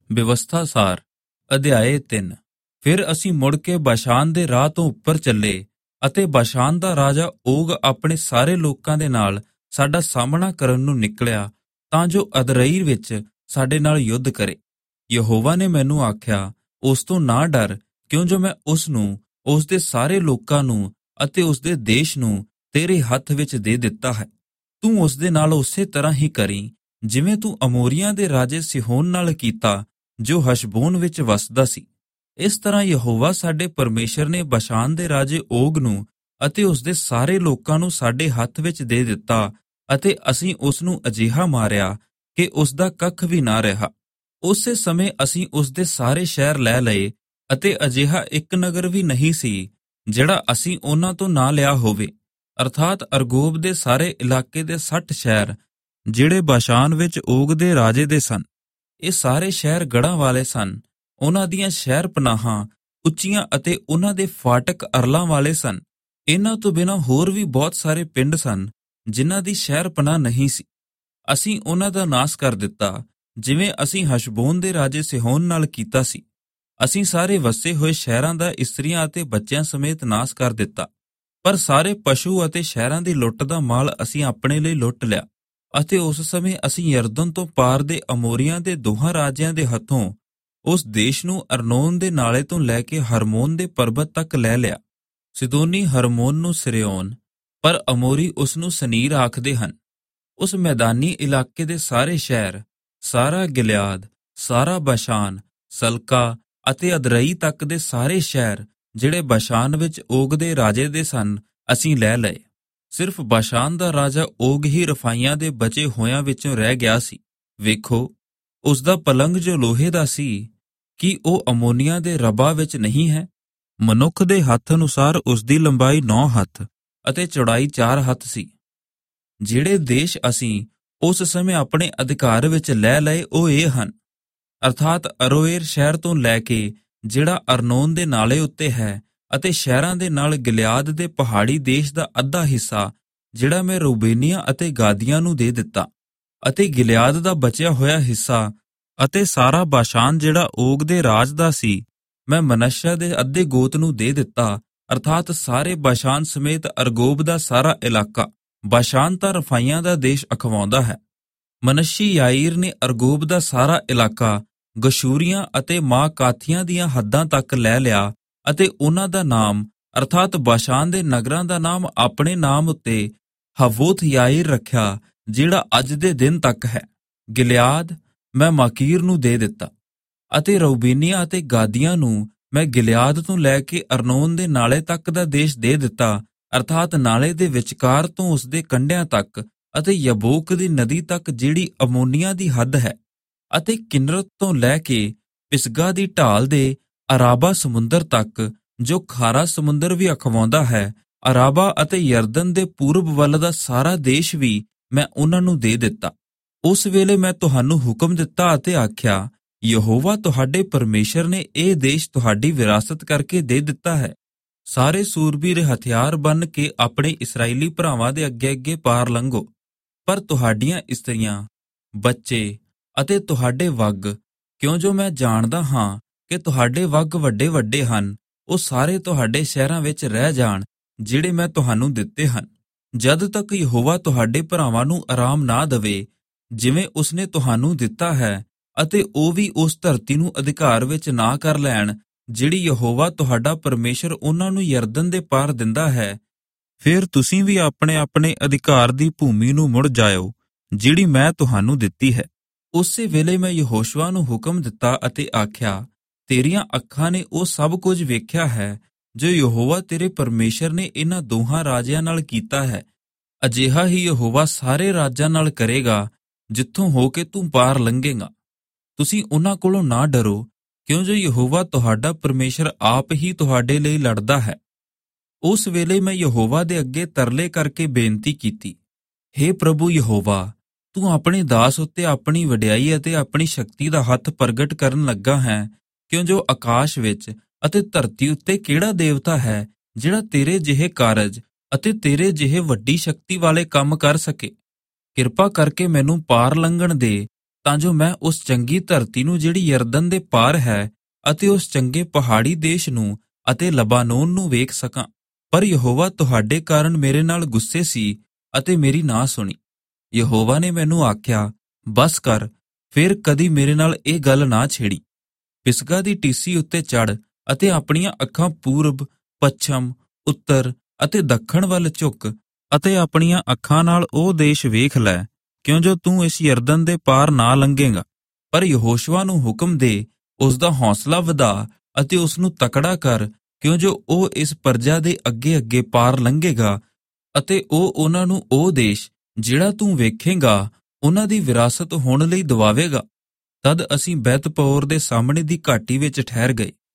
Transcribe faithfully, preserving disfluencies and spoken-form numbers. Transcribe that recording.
ਵਿਵਸਥਾ ਸਾਰ ਅਧਿਆਏ ਤਿੰਨ। ਫਿਰ ਅਸੀਂ ਮੁੜ ਕੇ ਬਾਸ਼ਾਨ ਦੇ ਰਾਹ ਤੋਂ ਉੱਪਰ ਚੱਲੇ ਅਤੇ ਬਾਸ਼ਾਨ ਦਾ ਰਾਜਾ ਓਗ ਆਪਣੇ ਸਾਰੇ ਲੋਕਾਂ ਦੇ ਨਾਲ ਸਾਡਾ ਸਾਹਮਣਾ ਕਰਨ ਨੂੰ ਨਿਕਲਿਆ ਤਾਂ ਜੋ ਅਦਰਈ ਵਿੱਚ ਸਾਡੇ ਨਾਲ ਯੁੱਧ ਕਰੇ। ਯਹੋਵਾ ਨੇ ਮੈਨੂੰ ਆਖਿਆ, ਉਸ ਤੋਂ ਨਾ ਡਰ, ਕਿਉਂ ਜੋ ਮੈਂ ਉਸ ਨੂੰ, ਉਸ ਦੇ ਸਾਰੇ ਲੋਕਾਂ ਨੂੰ ਅਤੇ ਉਸ ਦੇ ਦੇਸ਼ ਨੂੰ ਤੇਰੇ ਹੱਥ ਵਿੱਚ ਦੇ ਦਿੱਤਾ ਹੈ। ਤੂੰ ਉਸ ਦੇ ਨਾਲ ਉਸੇ ਤਰ੍ਹਾਂ ਹੀ ਕਰੀਂ ਜਿਵੇਂ ਤੂੰ ਅਮੋਰੀਆਂ ਦੇ ਰਾਜੇ ਸਿਹੋਨ ਨਾਲ ਕੀਤਾ ਜੋ ਹਸ਼ਬੋਨ ਵਿੱਚ ਵਸਦਾ ਸੀ। ਇਸ ਤਰ੍ਹਾਂ ਯਹੋਵਾ ਸਾਡੇ ਪਰਮੇਸ਼ਰ ਨੇ ਬਾਸ਼ਾਨ ਦੇ ਰਾਜੇ ਓਗ ਨੂੰ ਅਤੇ ਉਸ ਦੇ ਸਾਰੇ ਲੋਕਾਂ ਨੂੰ ਸਾਡੇ ਹੱਥ ਵਿੱਚ ਦੇ ਦਿੱਤਾ ਅਤੇ ਅਸੀਂ ਉਸ ਨੂੰ ਅਜਿਹਾ ਮਾਰਿਆ ਕਿ ਉਸ ਦਾ ਕੱਖ ਵੀ ਨਾ ਰਿਹਾ। ਉਸੇ ਸਮੇਂ ਅਸੀਂ ਉਸ ਦੇ ਸਾਰੇ ਸ਼ਹਿਰ ਲੈ ਲਏ ਅਤੇ ਅਜਿਹਾ ਇੱਕ ਨਗਰ ਵੀ ਨਹੀਂ ਸੀ ਜਿਹੜਾ ਅਸੀਂ ਉਹਨਾਂ ਤੋਂ ਨਾ ਲਿਆ ਹੋਵੇ, ਅਰਥਾਤ ਅਰਗੋਬ ਦੇ ਸਾਰੇ ਇਲਾਕੇ ਦੇ ਸੱਠ ਸ਼ਹਿਰ ਜਿਹੜੇ ਬਾਸ਼ਾਨ ਵਿੱਚ ਓਗ ਦੇ ਰਾਜੇ ਦੇ ਸਨ। ਇਹ ਸਾਰੇ ਸ਼ਹਿਰ ਗੜ੍ਹਾਂ ਵਾਲੇ ਸਨ। ਉਹਨਾਂ ਦੀਆਂ ਸ਼ਹਿਰ ਪਨਾਹਾਂ ਉੱਚੀਆਂ ਅਤੇ ਉਹਨਾਂ ਦੇ ਫਾਟਕ ਅਰਲਾਂ ਵਾਲੇ ਸਨ। ਇਹਨਾਂ ਤੋਂ ਬਿਨਾਂ ਹੋਰ ਵੀ ਬਹੁਤ ਸਾਰੇ ਪਿੰਡ ਸਨ ਜਿਨ੍ਹਾਂ ਦੀ ਸ਼ਹਿਰ ਪਨਾਹ ਨਹੀਂ ਸੀ। ਅਸੀਂ ਉਹਨਾਂ ਦਾ ਨਾਸ ਕਰ ਦਿੱਤਾ ਜਿਵੇਂ ਅਸੀਂ ਹਸ਼ਬੋਨ ਦੇ ਰਾਜੇ ਸਿਹੋਨ ਨਾਲ ਕੀਤਾ ਸੀ। ਅਸੀਂ ਸਾਰੇ ਵਸੇ ਹੋਏ ਸ਼ਹਿਰਾਂ ਦਾ ਇਸਤਰੀਆਂ ਅਤੇ ਬੱਚਿਆਂ ਸਮੇਤ ਨਾਸ ਕਰ ਦਿੱਤਾ। ਪਰ ਸਾਰੇ ਪਸ਼ੂ ਅਤੇ ਸ਼ਹਿਰਾਂ ਦੀ ਲੁੱਟ ਦਾ ਮਾਲ ਅਸੀਂ ਆਪਣੇ ਲਈ ਲੁੱਟ ਲਿਆ। ਅਤੇ ਉਸ ਸਮੇਂ ਅਸੀਂ ਯਰਦਨ ਤੋਂ ਪਾਰ ਦੇ ਅਮੋਰੀਆਂ ਦੇ ਦੋਹਾਂ ਰਾਜਿਆਂ ਦੇ ਹੱਥੋਂ ਉਸ ਦੇਸ਼ ਨੂੰ ਅਰਨੋਨ ਦੇ ਨਾਲੇ ਤੋਂ ਲੈ ਕੇ ਹਰਮੋਨ ਦੇ ਪਰਬਤ ਤੱਕ ਲੈ ਲਿਆ। ਸਿਦੋਨੀ ਹਰਮੋਨ ਨੂੰ ਸਿਰਯੋਨ, ਪਰ ਅਮੋਰੀ ਉਸ ਨੂੰ ਸਨੀਰ ਆਖਦੇ ਹਨ। ਉਸ ਮੈਦਾਨੀ ਇਲਾਕੇ ਦੇ ਸਾਰੇ ਸ਼ਹਿਰ, ਸਾਰਾ ਗਿਲਿਆਦ, ਸਾਰਾ ਬਾਸ਼ਾਨ, ਸਲਕਾ ਅਤੇ ਅਦਰਈ ਤੱਕ ਦੇ ਸਾਰੇ ਸ਼ਹਿਰ ਜਿਹੜੇ ਬਾਸ਼ਾਨ ਵਿੱਚ ਓਗ ਦੇ ਰਾਜੇ ਦੇ ਸਨ, ਅਸੀਂ ਲੈ ਲਏ। ਸਿਰਫ ਬਾਸ਼ਾਨ ਦਾ ਰਾਜਾ ਓਗ ਹੀ ਰਫਾਈਆਂ ਦੇ ਬਚੇ ਹੋਇਆਂ ਵਿੱਚੋਂ ਰਹਿ ਗਿਆ ਸੀ। ਵੇਖੋ, ਉਸ ਦਾ ਪਲੰਗ ਜੋ ਲੋਹੇ ਦਾ ਸੀ, ਕੀ ਉਹ ਅਮੋਨੀਆਂ ਦੇ ਰਬਾ ਵਿੱਚ ਨਹੀਂ ਹੈ? ਮਨੁੱਖ ਦੇ ਹੱਥ ਅਨੁਸਾਰ ਉਸ ਦੀ ਲੰਬਾਈ ਨੌ ਹੱਥ ਅਤੇ ਚੌੜਾਈ ਚਾਰ ਹੱਥ ਸੀ। ਜਿਹੜੇ ਦੇਸ਼ ਅਸੀਂ ਉਸ ਸਮੇਂ ਆਪਣੇ ਅਧਿਕਾਰ ਵਿੱਚ ਲੈ ਲਏ ਉਹ ਇਹ ਹਨ, ਅਰਥਾਤ ਅਰੋਏਰ ਸ਼ਹਿਰ ਤੋਂ ਲੈ ਕੇ ਜਿਹੜਾ ਅਰਨੋਨ ਦੇ ਨਾਲੇ ਉੱਤੇ ਹੈ ਅਤੇ ਸ਼ਹਿਰਾਂ ਦੇ ਨਾਲ ਗਿਲਿਆਦ ਦੇ ਪਹਾੜੀ ਦੇਸ਼ ਦਾ ਅੱਧਾ ਹਿੱਸਾ ਜਿਹੜਾ ਮੈਂ ਰੂਬੇਨੀਆਂ ਅਤੇ ਗਾਦੀਆਂ ਨੂੰ ਦੇ ਦਿੱਤਾ, ਅਤੇ ਗਿਲਿਆਦ ਦਾ ਬਚਿਆ ਹੋਇਆ ਹਿੱਸਾ ਅਤੇ ਸਾਰਾ ਬਾਸ਼ਾਨ ਜਿਹੜਾ ਓਗ ਦੇ ਰਾਜ ਦਾ ਸੀ ਮੈਂ ਮਨੱਸ਼ਾ ਦੇ ਅੱਧੇ ਗੋਤ ਨੂੰ ਦੇ ਦਿੱਤਾ, ਅਰਥਾਤ ਸਾਰੇ ਬਾਸ਼ਾਨ ਸਮੇਤ ਅਰਗੋਬ ਦਾ ਸਾਰਾ ਇਲਾਕਾ। ਬਾਸ਼ਾਨ ਤਾਂ ਰਫਾਈਆਂ ਦਾ ਦੇਸ਼ ਅਖਵਾਉਂਦਾ ਹੈ। ਮਨੱਸ਼ੀ ਯਾਈਰ ਨੇ ਅਰਗੋਬ ਦਾ ਸਾਰਾ ਇਲਾਕਾ ਗਸ਼ੂਰੀਆਂ ਅਤੇ ਮਾਕਾਥੀਆਂ ਦੀਆਂ ਹੱਦਾਂ ਤੱਕ ਲੈ ਲਿਆ ਅਤੇ ਉਹਨਾਂ ਦਾ ਨਾਮ ਅਰਥਾਤ ਬਾਸ਼ਾਨ ਦੇ ਨਗਰਾਂ ਦਾ ਨਾਮ ਆਪਣੇ ਨਾਮ ਉੱਤੇ ਹਵੋਥ ਯਾਈਰ ਰੱਖਿਆ ਜਿਹੜਾ ਅੱਜ ਦੇ ਦਿਨ ਤੱਕ ਹੈ। ਗਿਲਿਆਦ ਮੈਂ ਮਾਕੀਰ ਨੂੰ ਦੇ ਦਿੱਤਾ ਅਤੇ ਰਊਬੀਨੀਆਂ ਅਤੇ ਗਾਦੀਆਂ ਨੂੰ ਮੈਂ ਗਿਲਿਆਦ ਤੋਂ ਲੈ ਕੇ ਅਰਨੋਨ ਦੇ ਨਾਲੇ ਤੱਕ ਦਾ ਦੇਸ਼ ਦੇ ਦਿੱਤਾ, ਅਰਥਾਤ ਨਾਲੇ ਦੇ ਵਿਚਕਾਰ ਤੋਂ ਉਸ ਦੇ ਕੰਢਿਆਂ ਤੱਕ ਅਤੇ ਯਬੋਕ ਦੀ ਨਦੀ ਤੱਕ ਜਿਹੜੀ ਅਮੋਨੀਆਂ ਦੀ ਹੱਦ ਹੈ, ਅਤੇ ਕਿੰਨਰਤ ਤੋਂ ਲੈ ਕੇ ਪਿਸਗਾ ਦੀ ਢਾਲ ਦੇ ਅਰਾਬਾ ਸਮੁੰਦਰ ਤੱਕ ਜੋ ਖਾਰਾ ਸਮੁੰਦਰ ਵੀ ਅਖਵਾਉਂਦਾ ਹੈ। ਅਰਾਬਾ ਅਤੇ ਯਰਦਨ ਦੇ ਪੂਰਬ ਵੱਲ ਦਾ ਸਾਰਾ ਦੇਸ਼ ਵੀ ਮੈਂ ਉਹਨਾਂ ਨੂੰ ਦੇ ਦਿੱਤਾ। ਉਸ ਵੇਲੇ ਮੈਂ ਤੁਹਾਨੂੰ ਹੁਕਮ ਦਿੱਤਾ ਅਤੇ ਆਖਿਆ, ਯਹੋਵਾ ਤੁਹਾਡੇ ਪਰਮੇਸ਼ਰ ਨੇ ਇਹ ਦੇਸ਼ ਤੁਹਾਡੀ ਵਿਰਾਸਤ ਕਰਕੇ ਦੇ ਦਿੱਤਾ ਹੈ। ਸਾਰੇ ਸੂਰਬੀਰ ਹਥਿਆਰ ਬੰਨ ਕੇ ਆਪਣੇ ਇਸਰਾਏਲੀ ਭਰਾਵਾਂ ਦੇ ਅੱਗੇ ਅੱਗੇ ਪਾਰ ਲੰਘੋ, ਪਰ ਤੁਹਾਡੀਆਂ ਇਸਤਰੀਆਂ, ਬੱਚੇ ਅਤੇ ਤੁਹਾਡੇ ਵੱਗ, ਕਿਉਂ ਜੋ ਮੈਂ ਜਾਣਦਾ ਹਾਂ ਕਿ ਤੁਹਾਡੇ ਵੱਗ ਵੱਡੇ ਵੱਡੇ ਹਨ, ਉਹ ਸਾਰੇ ਤੁਹਾਡੇ ਸ਼ਹਿਰਾਂ ਵਿੱਚ ਰਹਿ ਜਾਣ ਜਿਹੜੇ ਮੈਂ ਤੁਹਾਨੂੰ ਦਿੱਤੇ ਹਨ, ਜਦ ਤੱਕ ਯਹੋਵਾ ਤੁਹਾਡੇ ਭਰਾਵਾਂ ਨੂੰ ਆਰਾਮ ਨਾ ਦੇਵੇ ਜਿਵੇਂ ਉਸਨੇ ਤੁਹਾਨੂੰ ਦਿੱਤਾ ਹੈ, ਅਤੇ ਉਹ ਵੀ ਉਸ ਧਰਤੀ ਨੂੰ ਅਧਿਕਾਰ ਵਿੱਚ ਨਾ ਕਰ ਲੈਣ ਜਿਹੜੀ ਯਹੋਵਾ ਤੁਹਾਡਾ ਪਰਮੇਸ਼ਰ ਉਹਨਾਂ ਨੂੰ ਯਰਦਨ ਦੇ ਪਾਰ ਦਿੰਦਾ ਹੈ। ਫਿਰ ਤੁਸੀਂ ਵੀ ਆਪਣੇ ਆਪਣੇ ਅਧਿਕਾਰ ਦੀ ਭੂਮੀ ਨੂੰ ਮੁੜ ਜਾਇਓ ਜਿਹੜੀ ਮੈਂ ਤੁਹਾਨੂੰ ਦਿੱਤੀ ਹੈ। ਉਸੇ ਵੇਲੇ ਮੈਂ ਯਹੋਸ਼ੂਆ ਨੂੰ ਹੁਕਮ ਦਿੱਤਾ ਅਤੇ ਆਖਿਆ, ਤੇਰੀਆਂ ਅੱਖਾਂ ਨੇ ਉਹ ਸਭ ਕੁਝ ਵੇਖਿਆ ਹੈ ਜੋ ਯਹੋਵਾ ਤੇਰੇ ਪਰਮੇਸ਼ਰ ਨੇ ਇਹਨਾਂ ਦੋਹਾਂ ਰਾਜਿਆਂ ਨਾਲ ਕੀਤਾ ਹੈ। ਅਜਿਹਾ ਹੀ ਯਹੋਵਾ ਸਾਰੇ ਰਾਜਾਂ ਨਾਲ ਕਰੇਗਾ ਜਿੱਥੋਂ ਹੋ ਕੇ ਤੂੰ ਪਾਰ ਲੰਘੇਗਾ। ਤੁਸੀਂ ਉਹਨਾਂ ਕੋਲੋਂ ਨਾ ਡਰੋ, ਕਿਉਂ ਜੋ ਯਹੋਵਾ ਤੁਹਾਡਾ ਪਰਮੇਸ਼ਰ ਆਪ ਹੀ ਤੁਹਾਡੇ ਲਈ ਲੜਦਾ ਹੈ। ਉਸ ਵੇਲੇ ਮੈਂ ਯਹੋਵਾ ਦੇ ਅੱਗੇ ਤਰਲੇ ਕਰਕੇ ਬੇਨਤੀ ਕੀਤੀ, ਹੇ ਪ੍ਰਭੂ ਯਹੋਵਾ, ਤੂੰ ਆਪਣੇ ਦਾਸ ਉੱਤੇ ਆਪਣੀ ਵਡਿਆਈ ਅਤੇ ਆਪਣੀ ਸ਼ਕਤੀ ਦਾ ਹੱਥ ਪ੍ਰਗਟ ਕਰਨ ਲੱਗਾ ਹੈ, ਕਿਉਂ ਜੋ ਆਕਾਸ਼ ਵਿੱਚ ਅਤੇ ਧਰਤੀ ਉੱਤੇ ਕਿਹੜਾ ਦੇਵਤਾ ਹੈ ਜਿਹੜਾ ਤੇਰੇ ਜਿਹੇ ਕਾਰਜ ਅਤੇ ਤੇਰੇ ਜਿਹੇ ਵੱਡੀ ਸ਼ਕਤੀ ਵਾਲੇ ਕੰਮ ਕਰ ਸਕੇ। ਕਿਰਪਾ ਕਰਕੇ ਮੈਨੂੰ ਪਾਰ ਲੰਘਣ ਦੇ ਤਾਂ ਜੋ ਮੈਂ ਉਸ ਚੰਗੀ ਧਰਤੀ ਨੂੰ ਜਿਹੜੀ ਯਰਦਨ ਦੇ ਪਾਰ ਹੈ ਅਤੇ ਉਸ ਚੰਗੇ ਪਹਾੜੀ ਦੇਸ਼ ਨੂੰ ਅਤੇ ਲਬਾਨੋਨ ਨੂੰ ਵੇਖ ਸਕਾਂ। ਪਰ ਯਹੋਵਾ ਤੁਹਾਡੇ ਕਾਰਨ ਮੇਰੇ ਨਾਲ ਗੁੱਸੇ ਸੀ ਅਤੇ ਮੇਰੀ ਨਾ ਸੁਣੀ। ਯਹੋਵਾ ਨੇ ਮੈਨੂੰ ਆਖਿਆ, ਬਸ ਕਰ, ਫਿਰ ਕਦੀ ਮੇਰੇ ਨਾਲ ਇਹ ਗੱਲ ਨਾ ਛੇੜੀ। ਪਿਸਗਾ ਦੀ ਟੀਸੀ ਉੱਤੇ ਚੜ੍ਹ ਅਤੇ ਆਪਣੀਆਂ ਅੱਖਾਂ ਪੂਰਬ, ਪੱਛਮ, ਉੱਤਰ ਅਤੇ ਦੱਖਣ ਵੱਲ ਝੁੱਕ ਅਤੇ ਆਪਣੀਆਂ ਅੱਖਾਂ ਨਾਲ ਉਹ ਦੇਸ਼ ਵੇਖ ਲੈ, ਕਿਉਂ ਜੋ ਤੂੰ ਇਸ ਯਰਦਨ ਦੇ ਪਾਰ ਨਾ ਲੰਘੇਗਾ। ਪਰ ਯਹੋਸ਼ੁਆ ਨੂੰ ਹੁਕਮ ਦੇ, ਉਸ ਦਾ ਹੌਸਲਾ ਵਧਾ ਅਤੇ ਉਸ ਨੂੰ ਤਕੜਾ ਕਰ, ਕਿਉਂ ਜੋ ਉਹ ਇਸ ਪਰਜਾ ਦੇ ਅੱਗੇ ਅੱਗੇ ਪਾਰ ਲੰਘੇਗਾ ਅਤੇ ਉਹ ਉਹਨਾਂ ਨੂੰ ਉਹ ਦੇਸ਼ ਜਿਹੜਾ ਤੂੰ ਵੇਖੇਂਗਾ ਉਹਨਾਂ ਦੀ ਵਿਰਾਸਤ ਹੋਣ ਲਈ ਦਿਵਾਵੇਗਾ। ਤਦ ਅਸੀਂ ਬੈਤ ਪਓਰ ਦੇ ਸਾਹਮਣੇ ਦੀ ਘਾਟੀ ਵਿੱਚ ਠਹਿਰ ਗਏ।